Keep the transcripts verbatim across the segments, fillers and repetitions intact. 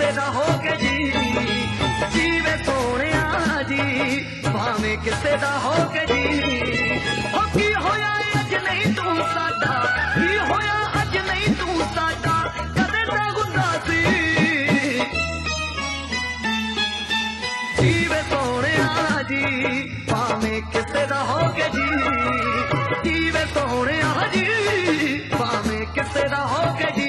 ਕਿਸੇ ਦਾ ਹੋ ਕੇ ਜੀ ਜੀਵੇ ਸੋਹਣਿਆ ਜੀ ਭਾਵੇਂ ਕਿਸੇ ਦਾ ਹੋ ਕੇ ਜੀ ਹੋ ਕੀ ਹੋਇਆ ਅੱਜ ਨਹੀਂ ਤੂੰ ਸਾਡਾ ਕੀ ਹੋਇਆ ਅੱਜ ਨਹੀਂ ਤੂੰ ਸਾਡਾ ਕਦੇ ਤਾਂ ਹੁੰਦਾ ਸੀ ਜੀਵੇ ਸੋਹਣਿਆ ਜੀ ਭਾਵੇਂ ਕਿਸੇ ਦਾ ਹੋ ਕੇ ਜੀ ਜੀਵੇ ਸੋਹਣਿਆ ਜੀ ਭਾਵੇਂ ਕਿਸੇ ਦਾ ਹੋ ਕੇ ਜੀ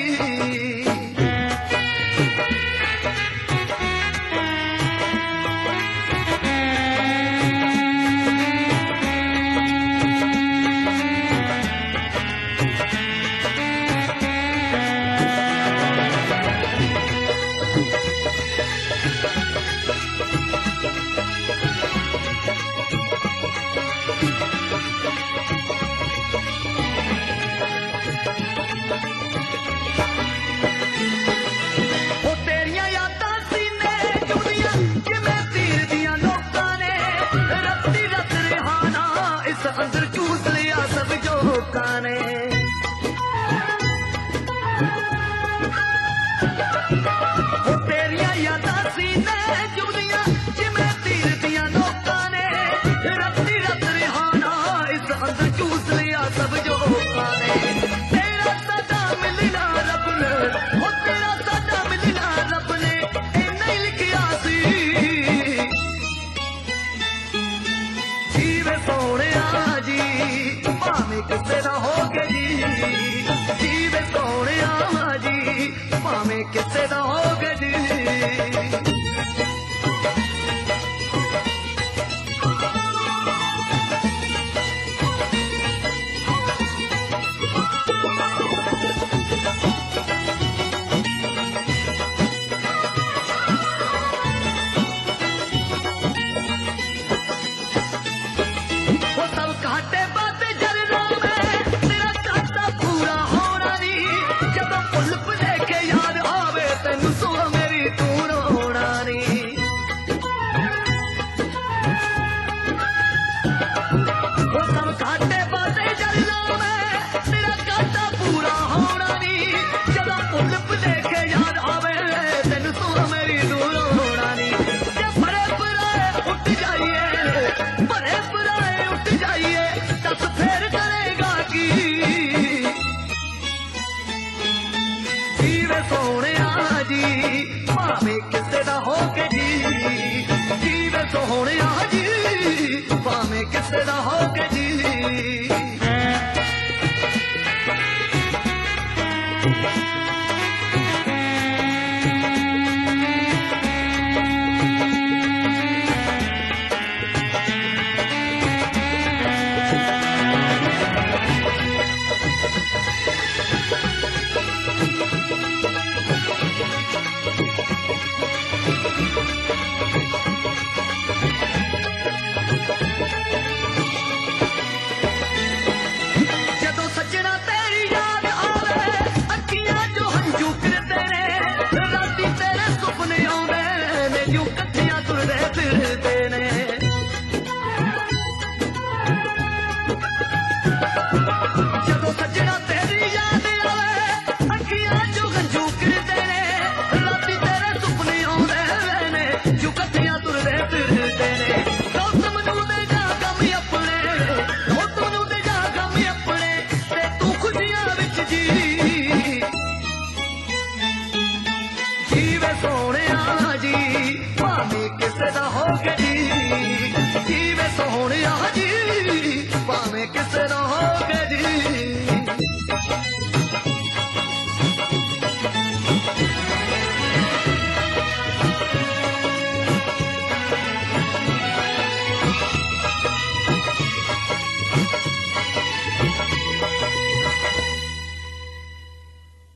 अंदर चूस लिया सब जो काने तेरिया यादां सीने जुड़ियां जिमें तीर दियां नोकां ने रत्ती रत रिहाना इस अंदर चूस लिया सब जो काने तेरा साडा मिलना रब ने ओ तेरा साडा मिलना रब ने इन्ना ही लिखिया सी जीवे सोहणिया भावें किसे दा हो के जी जीवे सोहणिया जी भावें किसे दा हो के जी सोहणिया जी भावें किसे दा हो के जी जीवे सोहणिया जी भावें किसे दा हो के जी जीवे सोहणिया जी भावें किसे दा हो के